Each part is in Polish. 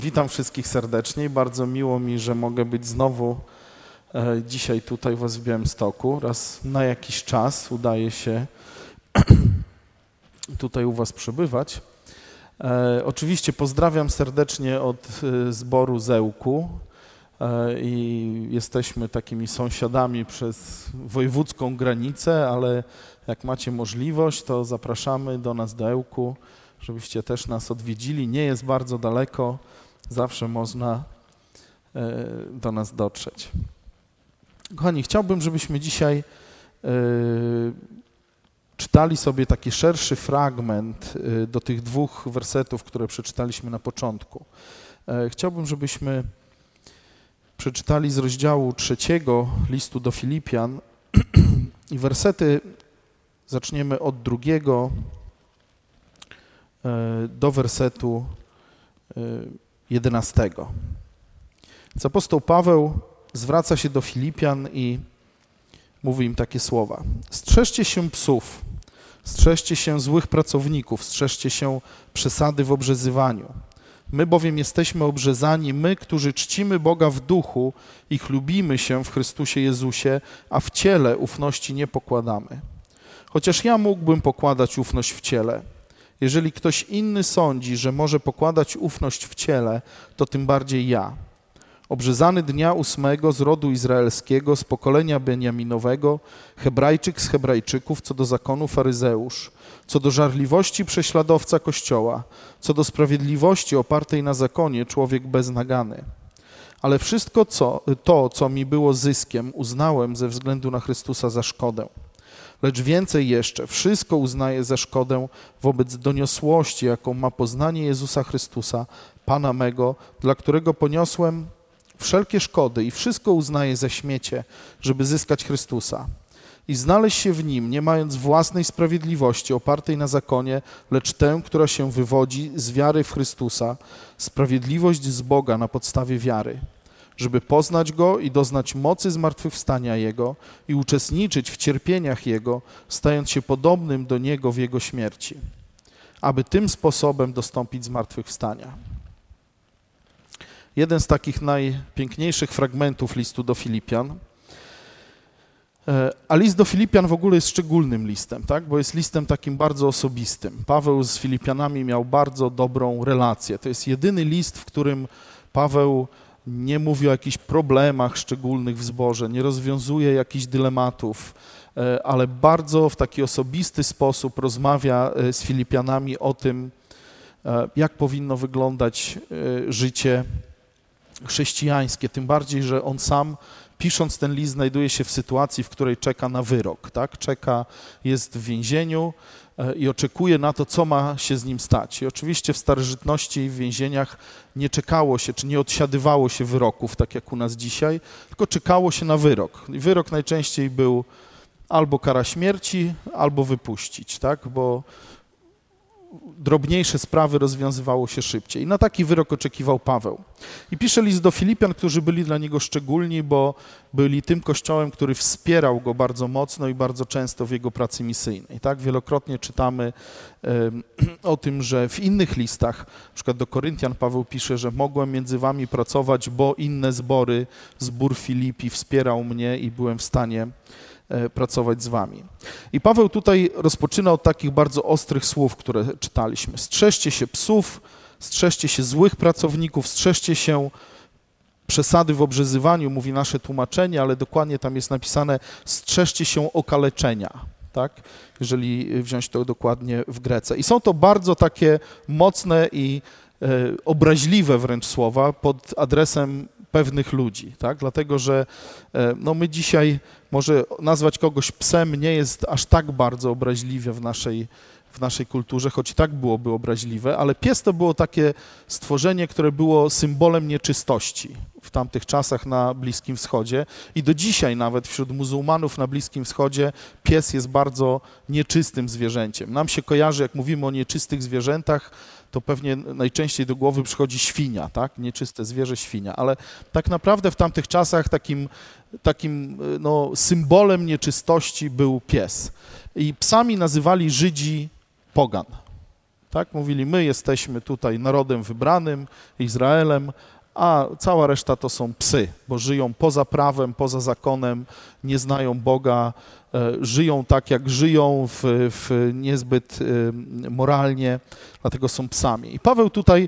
Witam wszystkich serdecznie i bardzo miło mi, że mogę być znowu dzisiaj tutaj u Was w Białymstoku. Raz na jakiś czas udaje się tutaj u Was przebywać. Oczywiście pozdrawiam serdecznie od zboru Zełku i jesteśmy takimi sąsiadami przez wojewódzką granicę, ale jak macie możliwość, to zapraszamy do nas do Ełku, żebyście też nas odwiedzili. Nie jest bardzo daleko, zawsze można do nas dotrzeć. Kochani, chciałbym, żebyśmy dzisiaj czytali sobie taki szerszy fragment do tych dwóch wersetów, które przeczytaliśmy na początku. Chciałbym, żebyśmy przeczytali z rozdziału 3 listu do Filipian i wersety zaczniemy od 2 do wersetu 11. Więc apostoł Paweł zwraca się do Filipian i mówi im takie słowa. Strzeżcie się psów, strzeżcie się złych pracowników, strzeżcie się przesady w obrzezywaniu. My bowiem jesteśmy obrzezani, my, którzy czcimy Boga w duchu i chlubimy się w Chrystusie Jezusie, a w ciele ufności nie pokładamy. Chociaż ja mógłbym pokładać ufność w ciele. Jeżeli ktoś inny sądzi, że może pokładać ufność w ciele, to tym bardziej ja. Obrzezany dnia 8 z rodu izraelskiego, z pokolenia Beniaminowego, Hebrajczyk z Hebrajczyków, co do zakonu faryzeusz, co do żarliwości prześladowca Kościoła, co do sprawiedliwości opartej na zakonie człowiek beznagany. Ale wszystko co mi było zyskiem, uznałem ze względu na Chrystusa za szkodę. Lecz więcej jeszcze, wszystko uznaję za szkodę wobec doniosłości, jaką ma poznanie Jezusa Chrystusa, Pana mego, dla którego poniosłem wszelkie szkody i wszystko uznaję za śmiecie, żeby zyskać Chrystusa i znaleźć się w Nim, nie mając własnej sprawiedliwości opartej na zakonie, lecz tę, która się wywodzi z wiary w Chrystusa, sprawiedliwość z Boga na podstawie wiary, żeby poznać Go i doznać mocy zmartwychwstania Jego i uczestniczyć w cierpieniach Jego, stając się podobnym do Niego w Jego śmierci, aby tym sposobem dostąpić zmartwychwstania. Jeden z takich najpiękniejszych fragmentów listu do Filipian. A list do Filipian w ogóle jest szczególnym listem, tak? Bo jest listem takim bardzo osobistym. Paweł z Filipianami miał bardzo dobrą relację. To jest jedyny list, w którym Paweł nie mówi o jakichś problemach szczególnych w zborze, nie rozwiązuje jakichś dylematów, ale bardzo w taki osobisty sposób rozmawia z Filipianami o tym, jak powinno wyglądać życie chrześcijańskie, tym bardziej, że on sam, pisząc ten list, znajduje się w sytuacji, w której czeka na wyrok, tak? Jest w więzieniu i oczekuje na to, co ma się z nim stać. I oczywiście w starożytności w więzieniach nie czekało się, czy nie odsiadywało się wyroków, tak jak u nas dzisiaj, tylko czekało się na wyrok. I wyrok najczęściej był albo kara śmierci, albo wypuścić, tak? Bo drobniejsze sprawy rozwiązywało się szybciej. I na taki wyrok oczekiwał Paweł. I pisze list do Filipian, którzy byli dla niego szczególni, bo byli tym kościołem, który wspierał go bardzo mocno i bardzo często w jego pracy misyjnej. Tak? Wielokrotnie czytamy o tym, że w innych listach, na przykład do Koryntian Paweł pisze, że mogłem między wami pracować, bo inne zbory, zbór Filipi wspierał mnie i byłem w stanie pracować z wami. I Paweł tutaj rozpoczyna od takich bardzo ostrych słów, które czytaliśmy. Strzeżcie się psów, strzeżcie się złych pracowników, strzeżcie się przesady w obrzezywaniu, mówi nasze tłumaczenie, ale dokładnie tam jest napisane strzeżcie się okaleczenia, tak? Jeżeli wziąć to dokładnie w Grece. I są to bardzo takie mocne i obraźliwe wręcz słowa pod adresem pewnych ludzi, tak? Dlatego, że my dzisiaj może nazwać kogoś psem nie jest aż tak bardzo obraźliwe w naszej kulturze, choć i tak byłoby obraźliwe, ale pies to było takie stworzenie, które było symbolem nieczystości w tamtych czasach na Bliskim Wschodzie i do dzisiaj nawet wśród muzułmanów na Bliskim Wschodzie pies jest bardzo nieczystym zwierzęciem. Nam się kojarzy, jak mówimy o nieczystych zwierzętach, to pewnie najczęściej do głowy przychodzi świnia, tak? Nieczyste zwierzę, świnia, ale tak naprawdę w tamtych czasach takim symbolem nieczystości był pies. I psami nazywali Żydzi pogan. Tak? Mówili, my jesteśmy tutaj narodem wybranym, Izraelem, a cała reszta to są psy, bo żyją poza prawem, poza zakonem, nie znają Boga, żyją tak, jak żyją, niezbyt moralnie, dlatego są psami. I Paweł tutaj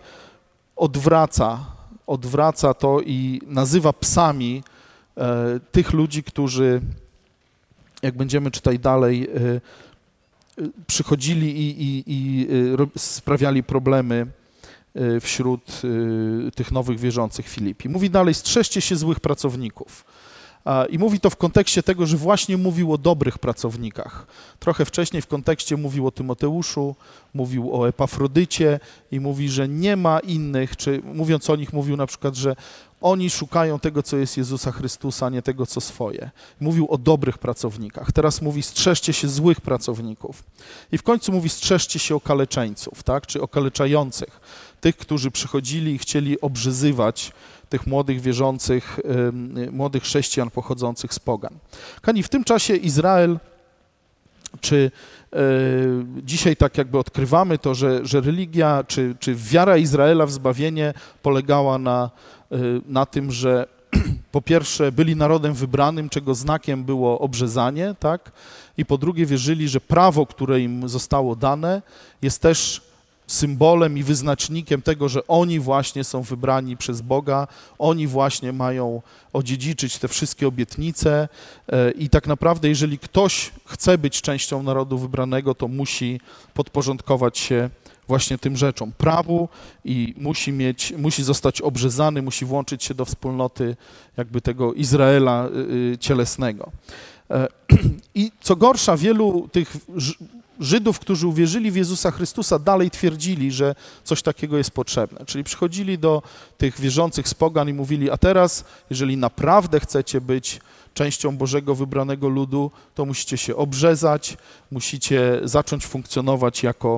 odwraca to i nazywa psami tych ludzi, którzy, jak będziemy czytać dalej, przychodzili i sprawiali problemy wśród tych nowych wierzących Filipi. Mówi dalej, strzeżcie się złych pracowników. I mówi to w kontekście tego, że właśnie mówił o dobrych pracownikach. Trochę wcześniej w kontekście mówił o Tymoteuszu, mówił o Epafrodycie i mówi, że nie ma innych, czy mówiąc o nich mówił na przykład, że oni szukają tego, co jest Jezusa Chrystusa, a nie tego, co swoje. Mówił o dobrych pracownikach. Teraz mówi, strzeżcie się złych pracowników. I w końcu mówi, strzeżcie się okaleczeńców, tak? Czy okaleczających. Tych, którzy przychodzili i chcieli obrzyzywać tych młodych wierzących, młodych chrześcijan pochodzących z pogan. Kochani, w tym czasie Izrael, czy dzisiaj tak jakby odkrywamy to, że religia, czy wiara Izraela w zbawienie polegała na tym, że po pierwsze byli narodem wybranym, czego znakiem było obrzezanie, tak? I po drugie wierzyli, że prawo, które im zostało dane, jest też symbolem i wyznacznikiem tego, że oni właśnie są wybrani przez Boga, oni właśnie mają odziedziczyć te wszystkie obietnice i tak naprawdę, jeżeli ktoś chce być częścią narodu wybranego, to musi podporządkować się właśnie tym rzeczom, prawu i musi zostać obrzezany, musi włączyć się do wspólnoty jakby tego Izraela cielesnego. I co gorsza, wielu tych Żydów, którzy uwierzyli w Jezusa Chrystusa, dalej twierdzili, że coś takiego jest potrzebne. Czyli przychodzili do tych wierzących z pogan i mówili, a teraz, jeżeli naprawdę chcecie być częścią Bożego wybranego ludu, to musicie się obrzezać, musicie zacząć funkcjonować jako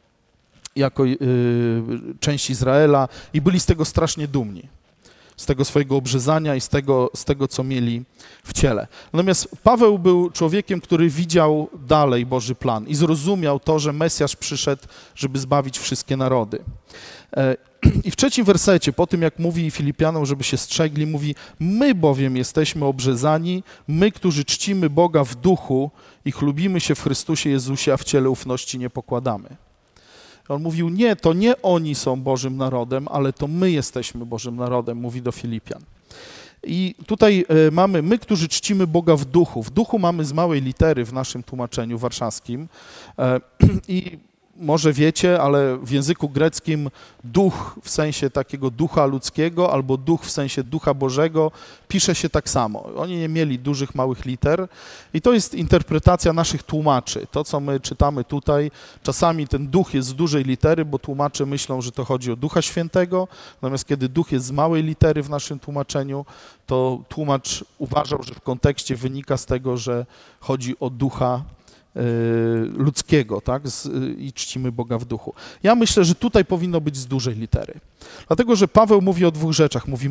część Izraela i byli z tego strasznie dumni. Z tego swojego obrzezania i z tego, co mieli w ciele. Natomiast Paweł był człowiekiem, który widział dalej Boży plan i zrozumiał to, że Mesjasz przyszedł, żeby zbawić wszystkie narody. I w 3 wersecie, po tym jak mówi Filipianom, żeby się strzegli, mówi, my bowiem jesteśmy obrzezani, my, którzy czcimy Boga w duchu i chlubimy się w Chrystusie Jezusie, a w ciele ufności nie pokładamy. On mówił, nie, to nie oni są Bożym narodem, ale to my jesteśmy Bożym narodem, mówi do Filipian. I tutaj mamy my, którzy czcimy Boga w duchu. W duchu mamy z małej litery w naszym tłumaczeniu warszawskim. I może wiecie, ale w języku greckim duch w sensie takiego ducha ludzkiego albo duch w sensie ducha Bożego pisze się tak samo. Oni nie mieli dużych, małych liter i to jest interpretacja naszych tłumaczy. To, co my czytamy tutaj, czasami ten duch jest z dużej litery, bo tłumacze myślą, że to chodzi o Ducha Świętego, natomiast kiedy duch jest z małej litery w naszym tłumaczeniu, to tłumacz uważał, że w kontekście wynika z tego, że chodzi o ducha ludzkiego, tak? I czcimy Boga w duchu. Ja myślę, że tutaj powinno być z dużej litery. Dlatego, że Paweł mówi o dwóch rzeczach. Mówi,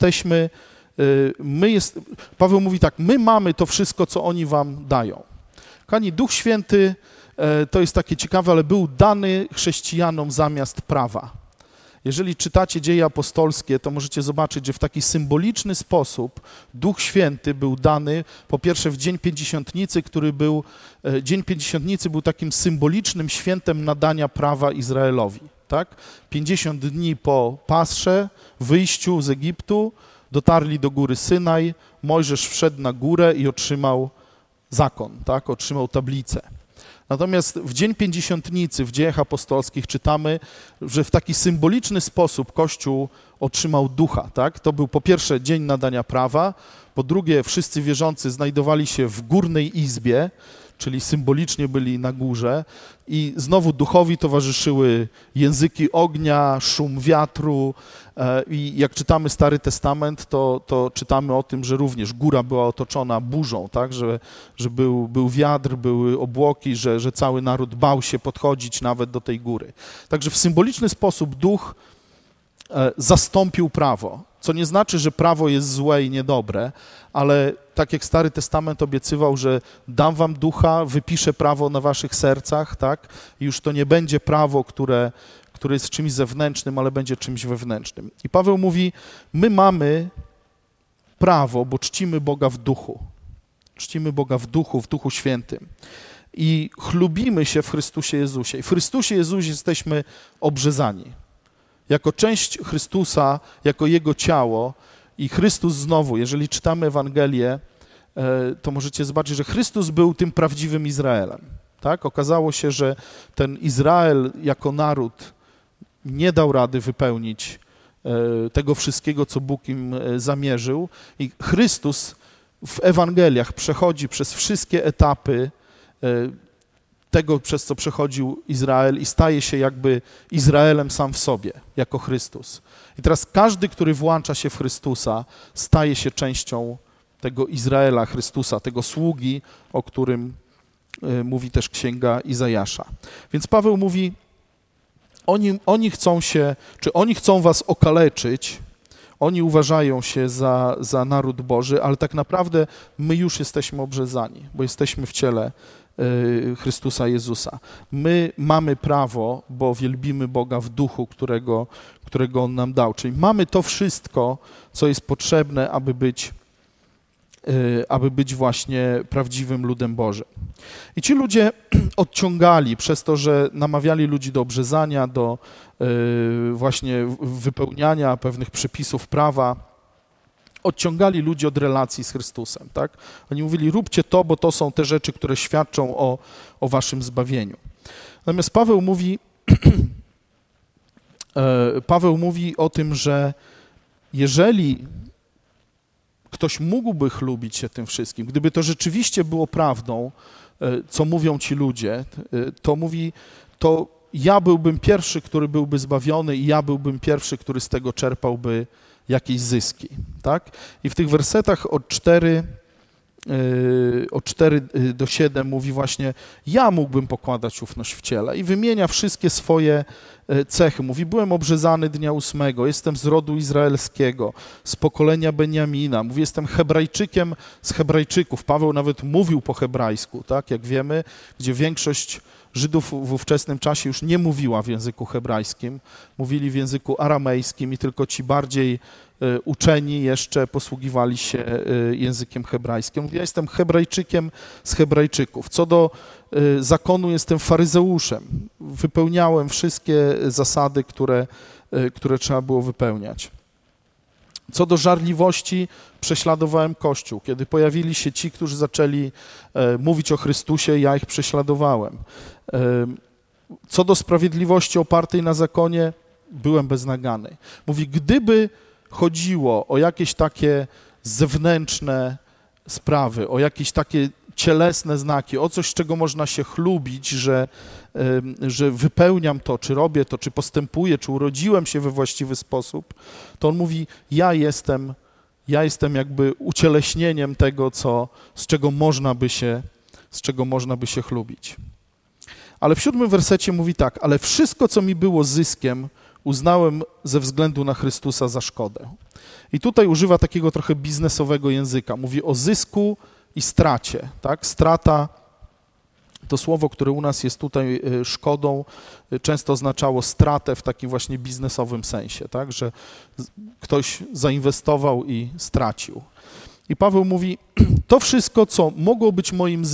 Paweł mówi tak, my mamy to wszystko, co oni wam dają. Kochani, Duch Święty to jest takie ciekawe, ale był dany chrześcijanom zamiast prawa. Jeżeli czytacie Dzieje apostolskie, to możecie zobaczyć, że w taki symboliczny sposób Duch Święty był dany, po pierwsze w Dzień Pięćdziesiątnicy, Dzień Pięćdziesiątnicy był takim symbolicznym świętem nadania prawa Izraelowi. Tak? 50 dni po Pasrze, wyjściu z Egiptu, dotarli do góry Synaj, Mojżesz wszedł na górę i otrzymał zakon, tak? Otrzymał tablicę. Natomiast w Dzień Pięćdziesiątnicy w Dziejach Apostolskich czytamy, że w taki symboliczny sposób Kościół otrzymał ducha. Tak? To był po pierwsze dzień nadania prawa, po drugie wszyscy wierzący znajdowali się w górnej izbie, czyli symbolicznie byli na górze i znowu duchowi towarzyszyły języki ognia, szum wiatru i jak czytamy Stary Testament, to czytamy o tym, że również góra była otoczona burzą, tak? że był wiatr, były obłoki, że cały naród bał się podchodzić nawet do tej góry. Także w symboliczny sposób duch zastąpił prawo Co nie znaczy, że prawo jest złe i niedobre, ale tak jak Stary Testament obiecywał, że dam wam ducha, wypiszę prawo na waszych sercach, tak? I już to nie będzie prawo, które jest czymś zewnętrznym, ale będzie czymś wewnętrznym. I Paweł mówi, my mamy prawo, bo czcimy Boga w duchu. Czcimy Boga w Duchu Świętym. I chlubimy się w Chrystusie Jezusie. I w Chrystusie Jezusie jesteśmy obrzezani. Jako część Chrystusa, jako Jego ciało i Chrystus znowu, jeżeli czytamy Ewangelię, to możecie zobaczyć, że Chrystus był tym prawdziwym Izraelem. Tak? Okazało się, że ten Izrael jako naród nie dał rady wypełnić tego wszystkiego, co Bóg im zamierzył. I Chrystus w Ewangeliach przechodzi przez wszystkie etapy tego, przez co przechodził Izrael i staje się jakby Izraelem sam w sobie, jako Chrystus. I teraz każdy, który włącza się w Chrystusa, staje się częścią tego Izraela Chrystusa, tego sługi, o którym mówi też Księga Izajasza. Więc Paweł mówi, oni chcą was okaleczyć, oni uważają się za naród Boży, ale tak naprawdę my już jesteśmy obrzezani, bo jesteśmy w ciele Chrystusa Jezusa. My mamy prawo, bo wielbimy Boga w duchu, którego On nam dał. Czyli mamy to wszystko, co jest potrzebne, aby być właśnie prawdziwym ludem Bożym. I ci ludzie odciągali przez to, że namawiali ludzi do obrzezania, do właśnie wypełniania pewnych przepisów prawa, odciągali ludzi od relacji z Chrystusem, tak? Oni mówili, róbcie to, bo to są te rzeczy, które świadczą o waszym zbawieniu. Natomiast Paweł mówi o tym, że jeżeli ktoś mógłby chlubić się tym wszystkim, gdyby to rzeczywiście było prawdą, co mówią ci ludzie, to mówi, to ja byłbym pierwszy, który byłby zbawiony i ja byłbym pierwszy, który z tego czerpałby jakieś zyski, tak? I w tych wersetach od 4 do 7 mówi właśnie, ja mógłbym pokładać ufność w ciele i wymienia wszystkie swoje cechy. Mówi, byłem obrzezany dnia 8, jestem z rodu izraelskiego, z pokolenia Beniamina. Mówi, jestem Hebrajczykiem z Hebrajczyków. Paweł nawet mówił po hebrajsku, tak? Jak wiemy, gdzie większość Żydów w ówczesnym czasie już nie mówiła w języku hebrajskim, mówili w języku aramejskim i tylko ci bardziej uczeni jeszcze posługiwali się językiem hebrajskim. Mówi, ja jestem Hebrajczykiem z Hebrajczyków. Co do zakonu jestem faryzeuszem. Wypełniałem wszystkie zasady, które trzeba było wypełniać. Co do żarliwości, prześladowałem Kościół. Kiedy pojawili się ci, którzy zaczęli mówić o Chrystusie, ja ich prześladowałem. Co do sprawiedliwości opartej na zakonie, byłem beznagany. Mówi, gdyby chodziło o jakieś takie zewnętrzne sprawy, o jakieś takie cielesne znaki, o coś, z czego można się chlubić, że wypełniam to, czy robię to, czy postępuję, czy urodziłem się we właściwy sposób, to on mówi, ja jestem jakby ucieleśnieniem tego, z czego można by się chlubić. Ale w 7 wersecie mówi tak, ale wszystko, co mi było zyskiem, uznałem ze względu na Chrystusa za szkodę. I tutaj używa takiego trochę biznesowego języka. Mówi o zysku i stracie, tak? Strata, to słowo, które u nas jest tutaj szkodą, często oznaczało stratę w takim właśnie biznesowym sensie, tak? Że ktoś zainwestował i stracił. I Paweł mówi, to wszystko, co mogłoby być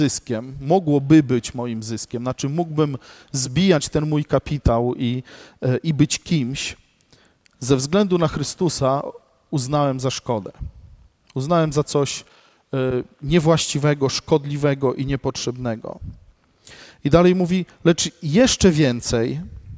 moim zyskiem, znaczy mógłbym zbijać ten mój kapitał i być kimś, ze względu na Chrystusa uznałem za szkodę. Uznałem za coś niewłaściwego, szkodliwego i niepotrzebnego. I dalej mówi, lecz jeszcze więcej,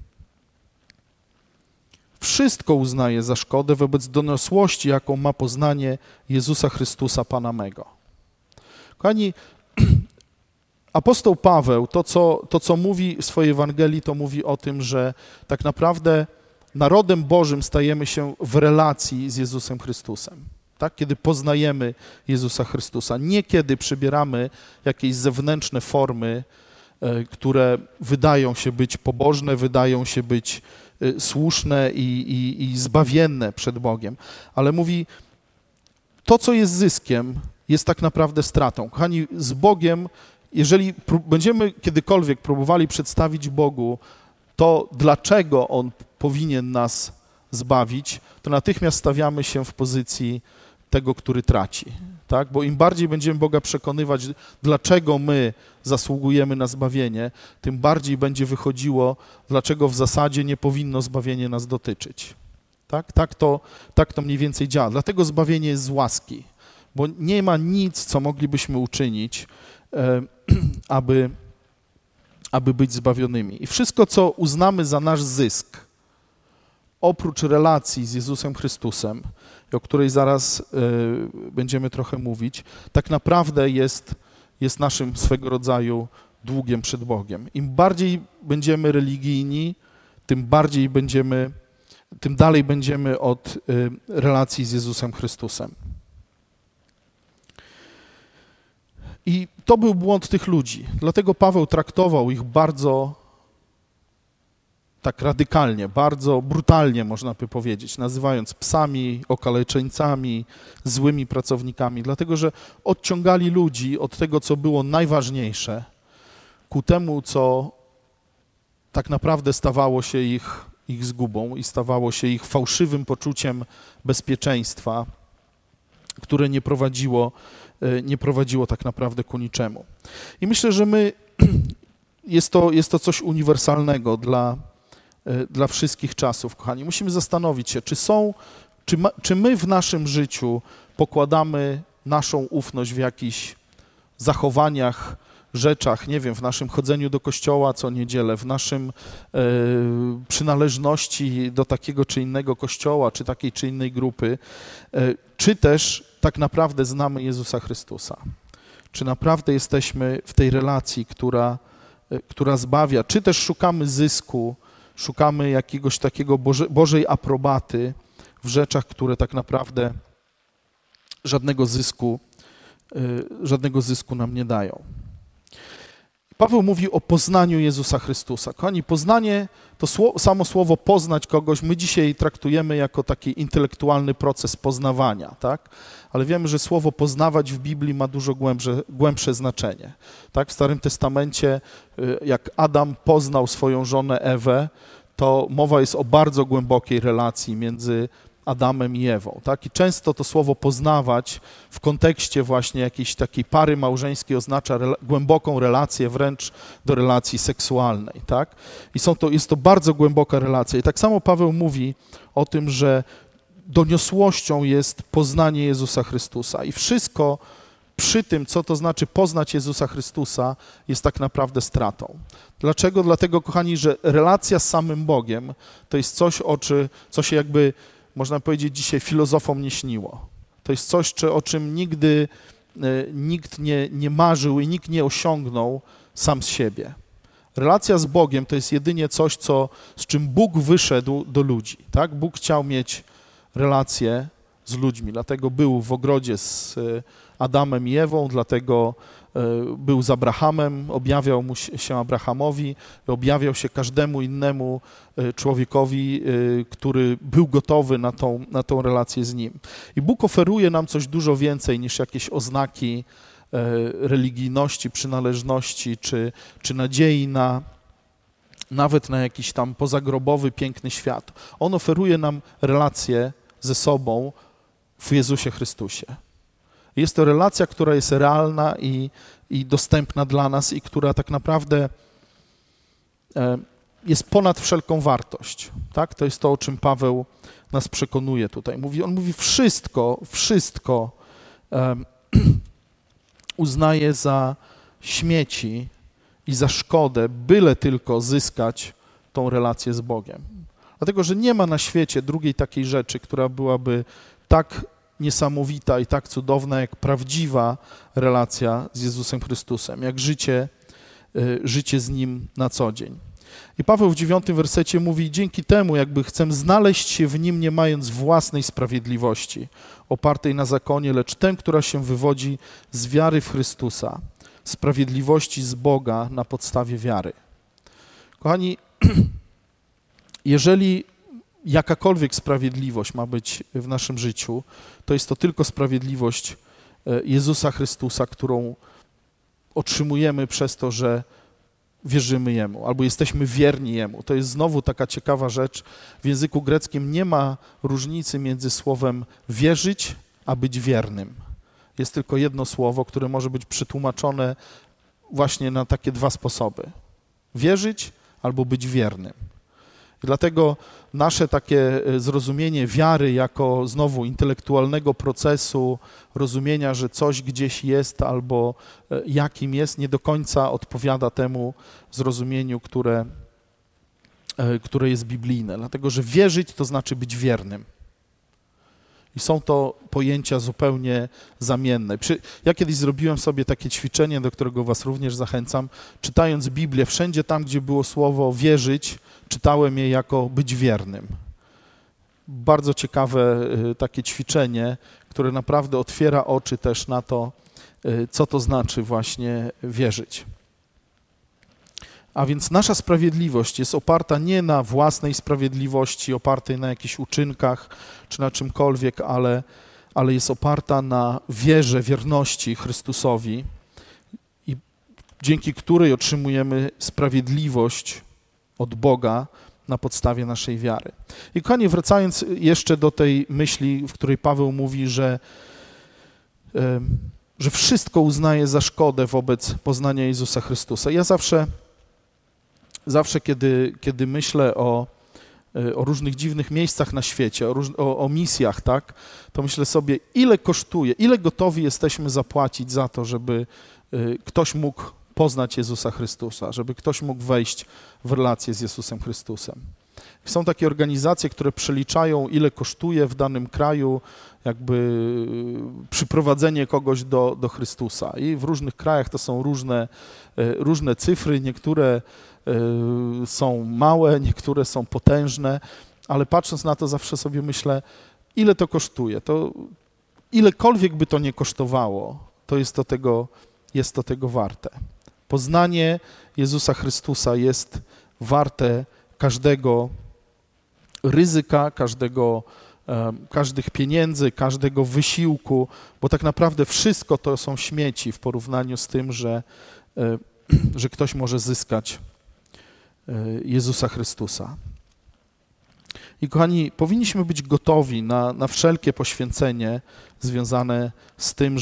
wszystko uznaję za szkodę wobec doniosłości, jaką ma poznanie Jezusa Chrystusa, Pana mego. Kochani, apostoł Paweł, to co mówi w swojej Ewangelii, to mówi o tym, że tak naprawdę narodem Bożym stajemy się w relacji z Jezusem Chrystusem. Tak? Kiedy poznajemy Jezusa Chrystusa. Nie kiedy przybieramy jakieś zewnętrzne formy, które wydają się być pobożne, wydają się być słuszne i zbawienne przed Bogiem. Ale mówi, to, co jest zyskiem, jest tak naprawdę stratą. Kochani, z Bogiem, jeżeli będziemy kiedykolwiek próbowali przedstawić Bogu to, dlaczego On powinien nas zbawić, to natychmiast stawiamy się w pozycji tego, który traci. Tak? Bo im bardziej będziemy Boga przekonywać, dlaczego my zasługujemy na zbawienie, tym bardziej będzie wychodziło, dlaczego w zasadzie nie powinno zbawienie nas dotyczyć. Tak? Tak to mniej więcej działa. Dlatego zbawienie jest z łaski, bo nie ma nic, co moglibyśmy uczynić, aby być zbawionymi. I wszystko, co uznamy za nasz zysk, oprócz relacji z Jezusem Chrystusem, o której zaraz będziemy trochę mówić, tak naprawdę jest naszym swego rodzaju długiem przed Bogiem. Im bardziej będziemy religijni, tym dalej będziemy od relacji z Jezusem Chrystusem. I to był błąd tych ludzi. Dlatego Paweł traktował ich bardzo tak radykalnie, bardzo brutalnie, można by powiedzieć, nazywając psami, okaleczeńcami, złymi pracownikami, dlatego że odciągali ludzi od tego, co było najważniejsze, ku temu, co tak naprawdę stawało się ich zgubą i stawało się ich fałszywym poczuciem bezpieczeństwa, które nie prowadziło tak naprawdę ku niczemu. I myślę, że jest to coś uniwersalnego dla wszystkich czasów, kochani. Musimy zastanowić się, czy my w naszym życiu pokładamy naszą ufność w jakichś zachowaniach, rzeczach, nie wiem, w naszym chodzeniu do kościoła co niedzielę, w naszym przynależności do takiego czy innego kościoła, czy takiej czy innej grupy, czy też tak naprawdę znamy Jezusa Chrystusa. Czy naprawdę jesteśmy w tej relacji, która zbawia, czy też szukamy zysku, szukamy jakiegoś takiego Bożej aprobaty w rzeczach, które tak naprawdę żadnego zysku nam nie dają. Paweł mówi o poznaniu Jezusa Chrystusa. Kochani, poznanie, to samo słowo poznać kogoś, my dzisiaj traktujemy jako taki intelektualny proces poznawania, tak? Ale wiemy, że słowo poznawać w Biblii ma dużo głębsze znaczenie. Tak? W Starym Testamencie, jak Adam poznał swoją żonę Ewę, to mowa jest o bardzo głębokiej relacji między Adamem i Ewą. Tak? I często to słowo poznawać w kontekście właśnie jakiejś takiej pary małżeńskiej oznacza głęboką relację, wręcz do relacji seksualnej. Tak? I jest to bardzo głęboka relacja. I tak samo Paweł mówi o tym, że doniosłością jest poznanie Jezusa Chrystusa. I wszystko przy tym, co to znaczy poznać Jezusa Chrystusa, jest tak naprawdę stratą. Dlaczego? Dlatego, kochani, że relacja z samym Bogiem to jest coś, co się jakby, można powiedzieć, dzisiaj filozofom nie śniło. To jest coś, o czym nigdy nikt nie marzył i nikt nie osiągnął sam z siebie. Relacja z Bogiem to jest jedynie coś, z czym Bóg wyszedł do ludzi. Tak? Bóg chciał mieć relacje z ludźmi, dlatego był w ogrodzie z Adamem i Ewą, dlatego był z Abrahamem, objawiał się Abrahamowi, objawiał się każdemu innemu człowiekowi, który był gotowy na tą relację z Nim. I Bóg oferuje nam coś dużo więcej niż jakieś oznaki religijności, przynależności czy nadziei nawet na jakiś tam pozagrobowy, piękny świat. On oferuje nam relację ze sobą w Jezusie Chrystusie. Jest to relacja, która jest realna i dostępna dla nas i która tak naprawdę jest ponad wszelką wartość. Tak? To jest to, o czym Paweł nas przekonuje tutaj. On mówi wszystko uznaje za śmieci i za szkodę, byle tylko zyskać tą relację z Bogiem. Dlatego, że nie ma na świecie drugiej takiej rzeczy, która byłaby tak niesamowita i tak cudowna, jak prawdziwa relacja z Jezusem Chrystusem, jak życie z Nim na co dzień. I Paweł w 9 wersecie mówi, dzięki temu jakby chcę znaleźć się w Nim, nie mając własnej sprawiedliwości, opartej na zakonie, lecz tę, która się wywodzi z wiary w Chrystusa, sprawiedliwości z Boga na podstawie wiary. Kochani, Jeżeli jakakolwiek sprawiedliwość ma być w naszym życiu, to jest to tylko sprawiedliwość Jezusa Chrystusa, którą otrzymujemy przez to, że wierzymy Jemu, albo jesteśmy wierni Jemu. To jest znowu taka ciekawa rzecz. W języku greckim nie ma różnicy między słowem wierzyć, a być wiernym. Jest tylko jedno słowo, które może być przetłumaczone właśnie na takie dwa sposoby. Wierzyć albo być wiernym. I dlatego nasze takie zrozumienie wiary jako znowu intelektualnego procesu, rozumienia, że coś gdzieś jest albo jakim jest, nie do końca odpowiada temu zrozumieniu, które jest biblijne. Dlatego, że wierzyć to znaczy być wiernym. I są to pojęcia zupełnie zamienne. Ja kiedyś zrobiłem sobie takie ćwiczenie, do którego was również zachęcam. Czytając Biblię, wszędzie tam, gdzie było słowo wierzyć, czytałem je jako być wiernym. Bardzo ciekawe takie ćwiczenie, które naprawdę otwiera oczy też na to, co to znaczy właśnie wierzyć. A więc nasza sprawiedliwość jest oparta nie na własnej sprawiedliwości, opartej na jakichś uczynkach czy na czymkolwiek, ale jest oparta na wierze, wierności Chrystusowi, i dzięki której otrzymujemy sprawiedliwość od Boga na podstawie naszej wiary. I kochani, wracając jeszcze do tej myśli, w której Paweł mówi, że wszystko uznaje za szkodę wobec poznania Jezusa Chrystusa. Ja zawsze kiedy myślę o różnych dziwnych miejscach na świecie, o misjach, tak, to myślę sobie, ile kosztuje, ile gotowi jesteśmy zapłacić za to, żeby ktoś mógł poznać Jezusa Chrystusa, żeby ktoś mógł wejść w relację z Jezusem Chrystusem. Są takie organizacje, które przeliczają, ile kosztuje w danym kraju jakby przyprowadzenie kogoś do Chrystusa. I w różnych krajach to są różne cyfry, niektóre są małe, niektóre są potężne, ale patrząc na to zawsze sobie myślę, ile to kosztuje. To ilekolwiek by to nie kosztowało, to jest to tego warte. Poznanie Jezusa Chrystusa jest warte każdego ryzyka, każdych pieniędzy, każdego wysiłku, bo tak naprawdę wszystko to są śmieci w porównaniu z tym, że ktoś może zyskać Jezusa Chrystusa. I kochani, powinniśmy być gotowi na wszelkie poświęcenie związane z tym,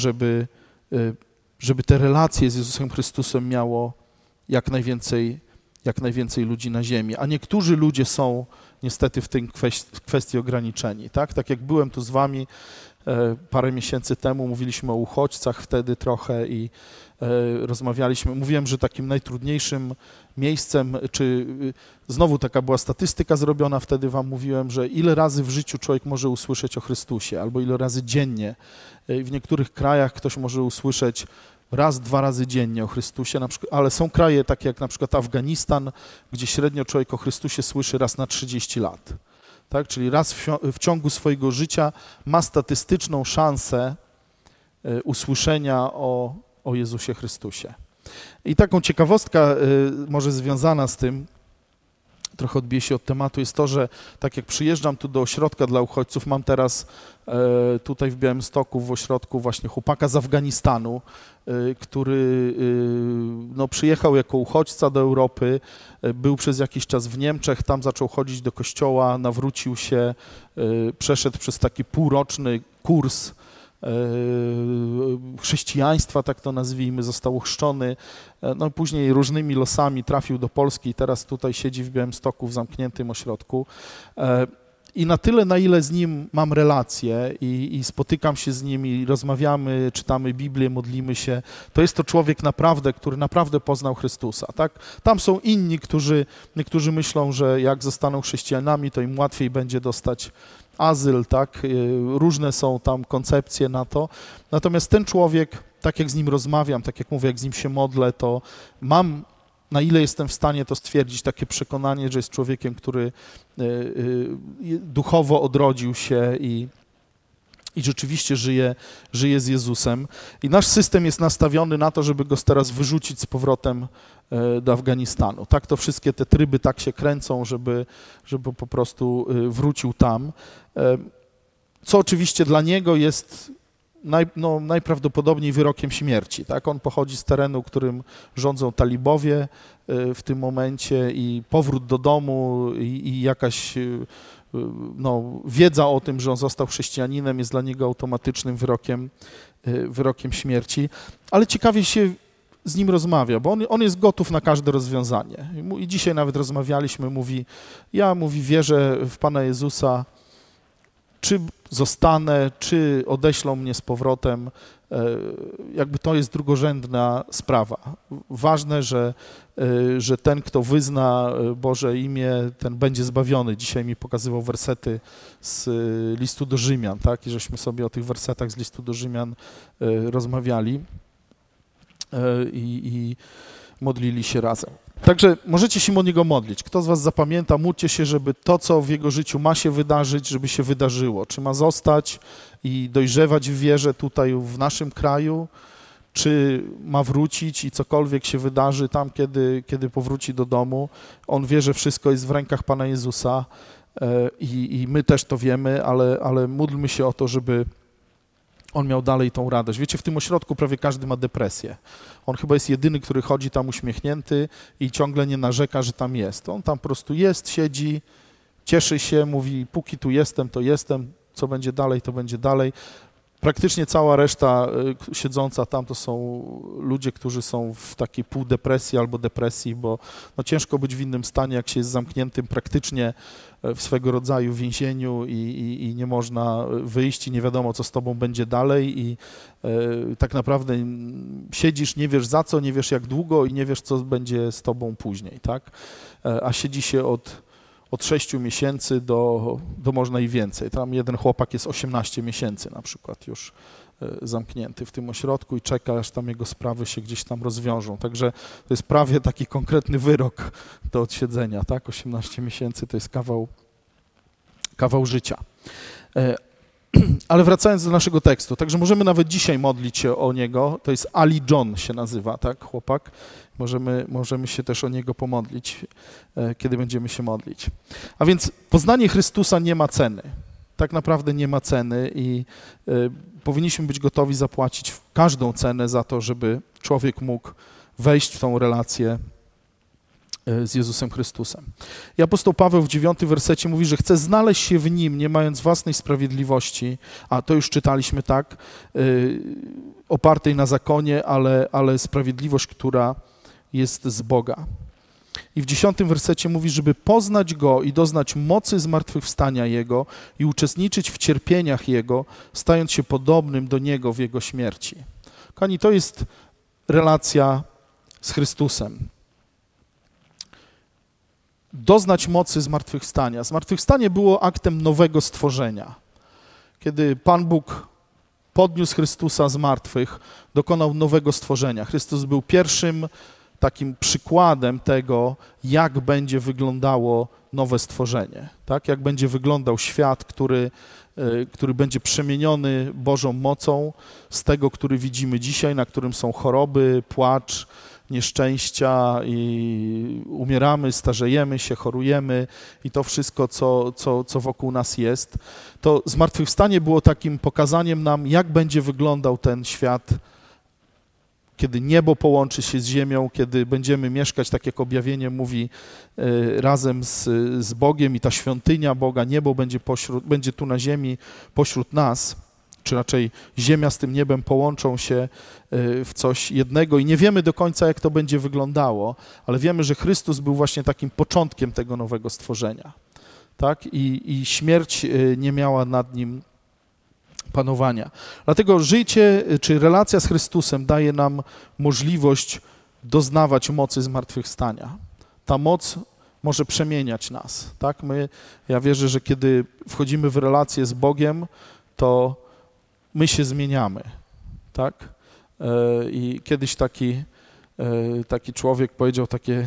żeby te relacje z Jezusem Chrystusem miało jak najwięcej ludzi na ziemi. A niektórzy ludzie są niestety w tej kwestii ograniczeni. Tak jak byłem tu z wami parę miesięcy temu, mówiliśmy o uchodźcach wtedy trochę i rozmawialiśmy. Mówiłem, że takim najtrudniejszym miejscem, znowu taka była statystyka zrobiona, wtedy wam mówiłem, że ile razy w życiu człowiek może usłyszeć o Chrystusie, albo ile razy dziennie. W niektórych krajach ktoś może usłyszeć raz, 2 razy dziennie o Chrystusie, na przykład, ale są kraje takie jak na przykład Afganistan, gdzie średnio człowiek o Chrystusie słyszy raz na 30 lat. Tak? Czyli raz w ciągu swojego życia ma statystyczną szansę usłyszenia o Jezusie Chrystusie. I taką ciekawostka może związana z tym, trochę odbiję się od tematu, jest to, że tak jak przyjeżdżam tu do ośrodka dla uchodźców, mam teraz tutaj w Białymstoku w ośrodku właśnie chłopaka z Afganistanu, który przyjechał jako uchodźca do Europy, był przez jakiś czas w Niemczech, tam zaczął chodzić do kościoła, nawrócił się, przeszedł przez taki półroczny kurs chrześcijaństwa, tak to nazwijmy, został ochrzczony, później różnymi losami trafił do Polski i teraz tutaj siedzi w Białymstoku w zamkniętym ośrodku. I na tyle, na ile z nim mam relacje i spotykam się z nim i rozmawiamy, czytamy Biblię, modlimy się, to jest to człowiek naprawdę, który naprawdę poznał Chrystusa. Tak? Tam są inni, niektórzy myślą, że jak zostaną chrześcijanami, to im łatwiej będzie dostać azyl, tak? Różne są tam koncepcje na to. Natomiast ten człowiek, tak jak z nim rozmawiam, tak jak mówię, jak z nim się modlę, to mam, na ile jestem w stanie to stwierdzić, takie przekonanie, że jest człowiekiem, który duchowo odrodził się i rzeczywiście żyje z Jezusem. I nasz system jest nastawiony na to, żeby go teraz wyrzucić z powrotem do Afganistanu. Tak to wszystkie te tryby tak się kręcą, żeby po prostu wrócił tam. Co oczywiście dla niego jest najprawdopodobniej wyrokiem śmierci. Tak? On pochodzi z terenu, którym rządzą talibowie w tym momencie i powrót do domu i jakaś wiedza o tym, że on został chrześcijaninem, jest dla niego automatycznym wyrokiem śmierci. Ale ciekawie się z nim rozmawia, bo on jest gotów na każde rozwiązanie. I dzisiaj nawet rozmawialiśmy, mówi, wierzę w Pana Jezusa, czy zostanę, czy odeślą mnie z powrotem, jakby to jest drugorzędna sprawa. Ważne, że ten, kto wyzna Boże imię, ten będzie zbawiony. Dzisiaj mi pokazywał wersety z listu do Rzymian, tak? I żeśmy sobie o tych wersetach z listu do Rzymian rozmawiali i modlili się razem. Także możecie się o niego modlić. Kto z was zapamięta, módlcie się, żeby to, co w jego życiu ma się wydarzyć, żeby się wydarzyło. Czy ma zostać i dojrzewać w wierze tutaj w naszym kraju, czy ma wrócić i cokolwiek się wydarzy tam, kiedy powróci do domu. On wie, że wszystko jest w rękach Pana Jezusa i my też to wiemy, ale módlmy się o to, żeby on miał dalej tą radość. Wiecie, w tym ośrodku prawie każdy ma depresję. On chyba jest jedyny, który chodzi tam uśmiechnięty i ciągle nie narzeka, że tam jest. On tam po prostu jest, siedzi, cieszy się, mówi, póki tu jestem, to jestem, co będzie dalej, to będzie dalej. Praktycznie cała reszta siedząca tam to są ludzie, którzy są w takiej półdepresji albo depresji, bo ciężko być w innym stanie, jak się jest zamkniętym praktycznie w swego rodzaju więzieniu i nie można wyjść i nie wiadomo, co z tobą będzie dalej i tak naprawdę siedzisz, nie wiesz za co, nie wiesz jak długo i nie wiesz, co będzie z tobą później, tak? A siedzi się od 6 miesięcy do można i więcej. Tam jeden chłopak jest 18 miesięcy na przykład już zamknięty w tym ośrodku i czeka, aż tam jego sprawy się gdzieś tam rozwiążą. Także to jest prawie taki konkretny wyrok do odsiedzenia, tak? 18 miesięcy to jest kawał życia. Ale wracając do naszego tekstu, także możemy nawet dzisiaj modlić się o niego. To jest Ali John się nazywa, tak, chłopak. Możemy się też o niego pomodlić, kiedy będziemy się modlić. A więc poznanie Chrystusa nie ma ceny. Tak naprawdę nie ma ceny i powinniśmy być gotowi zapłacić każdą cenę za to, żeby człowiek mógł wejść w tą relację z Jezusem Chrystusem. I apostoł Paweł w 9 wersecie mówi, że chce znaleźć się w Nim, nie mając własnej sprawiedliwości, a to już czytaliśmy tak, opartej na zakonie, ale sprawiedliwość, która jest z Boga. I w 10 wersecie mówi, żeby poznać Go i doznać mocy zmartwychwstania Jego i uczestniczyć w cierpieniach Jego, stając się podobnym do Niego w Jego śmierci. Kochani, to jest relacja z Chrystusem. Doznać mocy zmartwychwstania. Zmartwychwstanie było aktem nowego stworzenia. Kiedy Pan Bóg podniósł Chrystusa z martwych, dokonał nowego stworzenia. Chrystus był pierwszym takim przykładem tego, jak będzie wyglądało nowe stworzenie. Tak? Jak będzie wyglądał świat, który będzie przemieniony Bożą mocą z tego, który widzimy dzisiaj, na którym są choroby, płacz, nieszczęścia i umieramy, starzejemy się, chorujemy i to wszystko, co wokół nas jest. To zmartwychwstanie było takim pokazaniem nam, jak będzie wyglądał ten świat, kiedy niebo połączy się z ziemią, kiedy będziemy mieszkać, tak jak objawienie mówi, razem z Bogiem i ta świątynia Boga, niebo będzie tu na ziemi pośród nas, czy raczej ziemia z tym niebem połączą się w coś jednego i nie wiemy do końca, jak to będzie wyglądało, ale wiemy, że Chrystus był właśnie takim początkiem tego nowego stworzenia. Tak? I śmierć nie miała nad nim panowania. Dlatego życie, czy relacja z Chrystusem daje nam możliwość doznawać mocy zmartwychwstania. Ta moc może przemieniać nas. Tak? Ja wierzę, że kiedy wchodzimy w relację z Bogiem, to my się zmieniamy. Tak? I kiedyś taki człowiek powiedział takie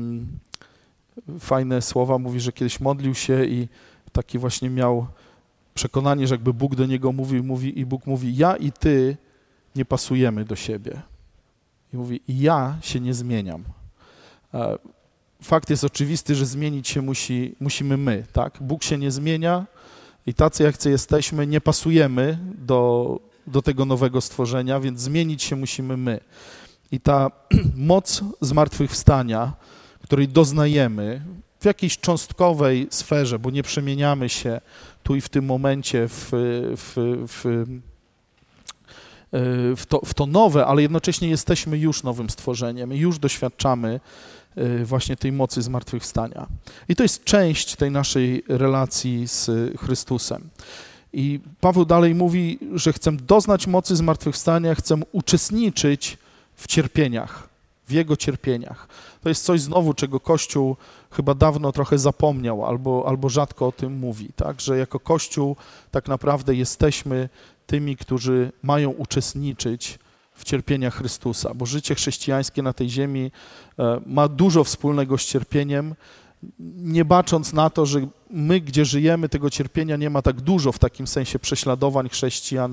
fajne słowa, mówi, że kiedyś modlił się i taki właśnie miał przekonanie, że jakby Bóg do niego mówi i Bóg mówi, ja i ty nie pasujemy do siebie. I mówi, ja się nie zmieniam. Fakt jest oczywisty, że zmienić się musimy my, tak? Bóg się nie zmienia i tacy jak jesteśmy, nie pasujemy do tego nowego stworzenia, więc zmienić się musimy my. I ta moc zmartwychwstania, której doznajemy w jakiejś cząstkowej sferze, bo nie przemieniamy się tu i w tym momencie w to nowe, ale jednocześnie jesteśmy już nowym stworzeniem i już doświadczamy właśnie tej mocy zmartwychwstania. I to jest część tej naszej relacji z Chrystusem. I Paweł dalej mówi, że chcę doznać mocy zmartwychwstania, chcę uczestniczyć w cierpieniach, w Jego cierpieniach. To jest coś znowu, czego Kościół chyba dawno trochę zapomniał albo rzadko o tym mówi, tak? Że jako Kościół tak naprawdę jesteśmy tymi, którzy mają uczestniczyć w cierpieniach Chrystusa, bo życie chrześcijańskie na tej ziemi ma dużo wspólnego z cierpieniem, nie bacząc na to, że my, gdzie żyjemy, tego cierpienia nie ma tak dużo w takim sensie prześladowań chrześcijan,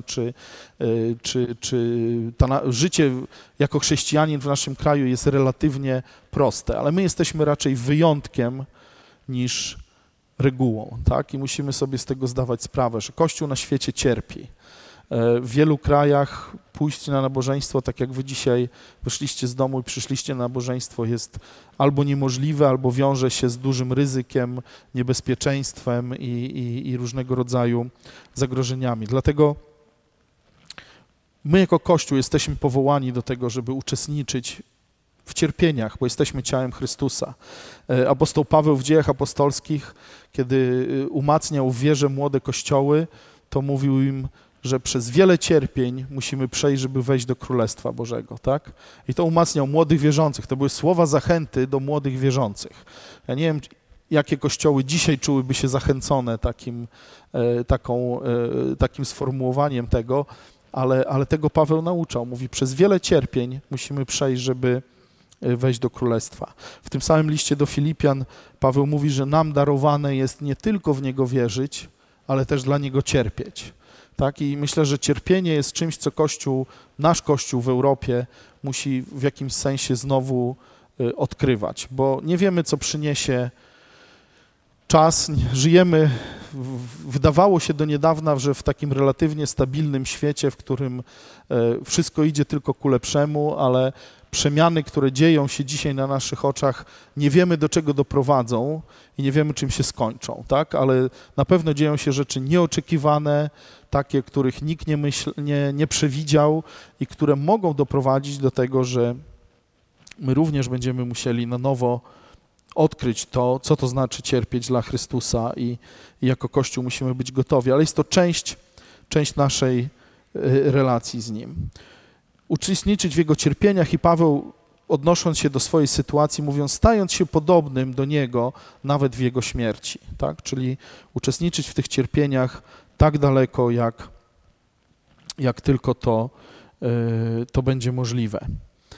życie jako chrześcijanin w naszym kraju jest relatywnie proste, ale my jesteśmy raczej wyjątkiem niż regułą, tak? I musimy sobie z tego zdawać sprawę, że Kościół na świecie cierpi. W wielu krajach pójść na nabożeństwo, tak jak wy dzisiaj wyszliście z domu i przyszliście na nabożeństwo, jest albo niemożliwe, albo wiąże się z dużym ryzykiem, niebezpieczeństwem i różnego rodzaju zagrożeniami. Dlatego my jako Kościół jesteśmy powołani do tego, żeby uczestniczyć w cierpieniach, bo jesteśmy ciałem Chrystusa. Apostoł Paweł w Dziejach Apostolskich, kiedy umacniał w wierze młode kościoły, to mówił im, że przez wiele cierpień musimy przejść, żeby wejść do Królestwa Bożego, tak? I to umacniał młodych wierzących. To były słowa zachęty do młodych wierzących. Ja nie wiem, jakie kościoły dzisiaj czułyby się zachęcone takim sformułowaniem tego, ale tego Paweł nauczał. Mówi, przez wiele cierpień musimy przejść, żeby wejść do Królestwa. W tym samym liście do Filipian Paweł mówi, że nam darowane jest nie tylko w Niego wierzyć, ale też dla Niego cierpieć. Tak? I myślę, że cierpienie jest czymś, co nasz Kościół w Europie musi w jakimś sensie znowu odkrywać, bo nie wiemy, co przyniesie czas. Żyjemy, wydawało się do niedawna, że w takim relatywnie stabilnym świecie, w którym wszystko idzie tylko ku lepszemu, ale przemiany, które dzieją się dzisiaj na naszych oczach, nie wiemy, do czego doprowadzą i nie wiemy, czym się skończą, tak? Ale na pewno dzieją się rzeczy nieoczekiwane, takie, których nikt nie przewidział i które mogą doprowadzić do tego, że my również będziemy musieli na nowo odkryć to, co to znaczy cierpieć dla Chrystusa i jako Kościół musimy być gotowi, ale jest to część naszej relacji z Nim. Uczestniczyć w Jego cierpieniach i Paweł, odnosząc się do swojej sytuacji, mówiąc, stając się podobnym do Niego nawet w Jego śmierci, tak? Czyli uczestniczyć w tych cierpieniach tak daleko, jak tylko to będzie możliwe.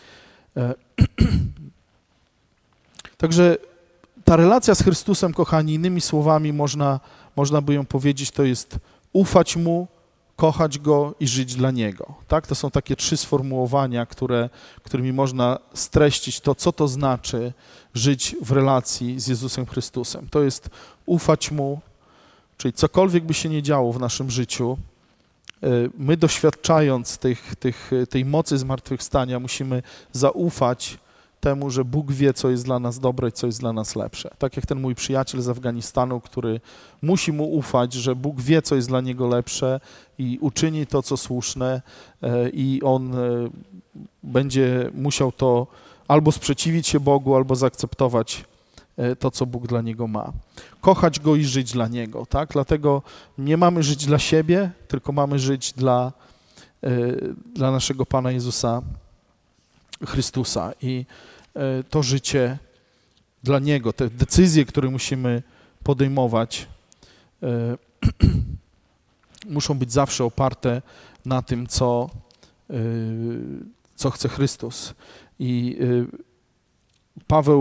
Także ta relacja z Chrystusem, kochani, innymi słowami można by ją powiedzieć, to jest ufać Mu, kochać Go i żyć dla Niego. Tak? To są takie 3 sformułowania, którymi można streścić to, co to znaczy żyć w relacji z Jezusem Chrystusem. To jest ufać Mu, czyli cokolwiek by się nie działo w naszym życiu, my doświadczając tej mocy zmartwychwstania musimy zaufać temu, że Bóg wie, co jest dla nas dobre i co jest dla nas lepsze. Tak jak ten mój przyjaciel z Afganistanu, który musi mu ufać, że Bóg wie, co jest dla niego lepsze i uczyni to, co słuszne i on będzie musiał to albo sprzeciwić się Bogu, albo zaakceptować to, co Bóg dla niego ma. Kochać Go i żyć dla Niego, tak? Dlatego nie mamy żyć dla siebie, tylko mamy żyć dla naszego Pana Jezusa Chrystusa i to życie dla Niego, te decyzje, które musimy podejmować, muszą być zawsze oparte na tym, co chce Chrystus. I Paweł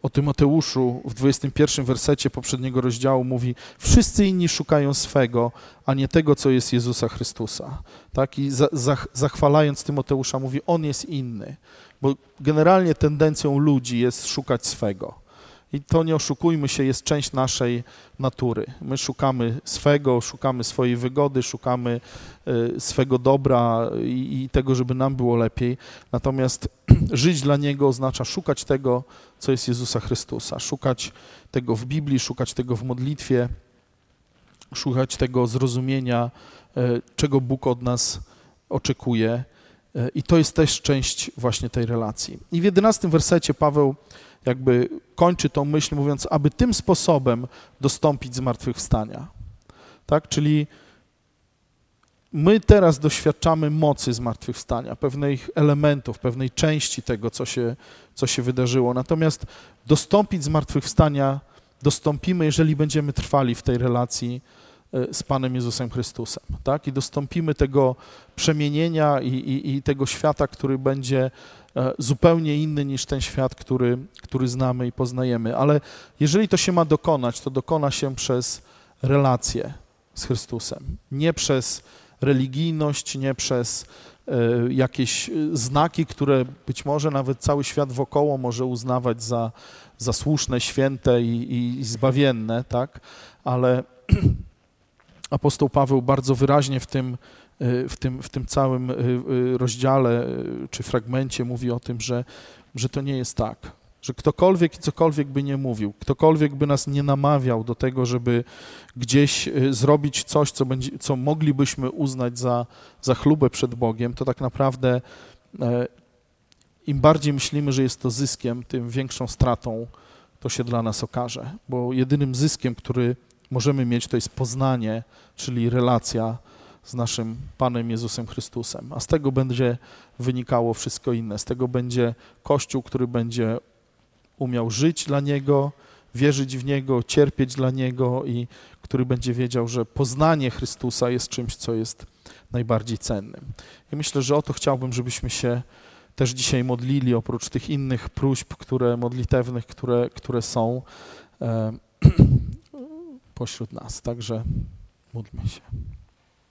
o Tymoteuszu w 21 wersecie poprzedniego rozdziału mówi: wszyscy inni szukają swego, a nie tego, co jest Jezusa Chrystusa. Tak? I zachwalając Tymoteusza mówi, on jest inny, bo generalnie tendencją ludzi jest szukać swego. I to, nie oszukujmy się, jest część naszej natury. My szukamy swego, szukamy swojej wygody, szukamy swego dobra i tego, żeby nam było lepiej. Natomiast żyć dla Niego oznacza szukać tego, co jest Jezusa Chrystusa. Szukać tego w Biblii, szukać tego w modlitwie, szukać tego zrozumienia, czego Bóg od nas oczekuje. I to jest też część właśnie tej relacji. I w 11 wersecie Paweł jakby kończy tą myśl, mówiąc, aby tym sposobem dostąpić zmartwychwstania. Tak? Czyli my teraz doświadczamy mocy zmartwychwstania, pewnych elementów, pewnej części tego, co się wydarzyło. Natomiast dostąpić zmartwychwstania dostąpimy, jeżeli będziemy trwali w tej relacji z Panem Jezusem Chrystusem. Tak? I dostąpimy tego przemienienia i tego świata, który będzie zupełnie inny niż ten świat, który znamy i poznajemy. Ale jeżeli to się ma dokonać, to dokona się przez relację z Chrystusem. Nie przez religijność, nie przez jakieś znaki, które być może nawet cały świat wokoło może uznawać za słuszne, święte i zbawienne, tak? Ale apostoł Paweł bardzo wyraźnie w tym całym rozdziale czy fragmencie mówi o tym, że to nie jest tak, że ktokolwiek i cokolwiek by nie mówił, ktokolwiek by nas nie namawiał do tego, żeby gdzieś zrobić coś, co moglibyśmy uznać za chlubę przed Bogiem, to tak naprawdę im bardziej myślimy, że jest to zyskiem, tym większą stratą to się dla nas okaże, bo jedynym zyskiem, który możemy mieć, to jest poznanie, czyli relacja z naszym Panem Jezusem Chrystusem. A z tego będzie wynikało wszystko inne. Z tego będzie Kościół, który będzie umiał żyć dla Niego, wierzyć w Niego, cierpieć dla Niego i który będzie wiedział, że poznanie Chrystusa jest czymś, co jest najbardziej cennym. I myślę, że o to chciałbym, żebyśmy się też dzisiaj modlili, oprócz tych innych próśb, modlitewnych, które są pośród nas. Także módlmy się.